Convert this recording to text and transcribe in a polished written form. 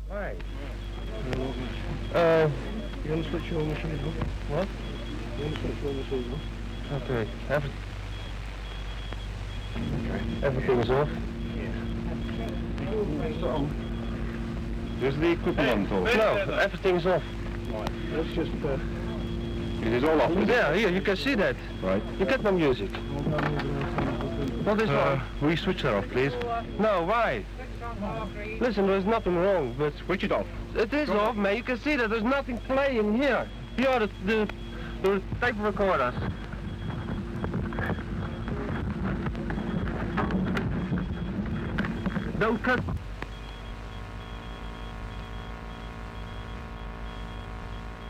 Why? You want to switch your machine off? What? You want to switch your machine off? Okay. Everything is off. Is the equipment on top? No, everything is off. Let's just It is all off. is it? Yeah, here, you can see that. Right. You get no music. What is wrong? Will you switch that off, please? No, why? Listen, there's nothing wrong, but Switch it off. it is off, man. You can see that there's nothing playing here. Here are the tape recorders. Don't cut.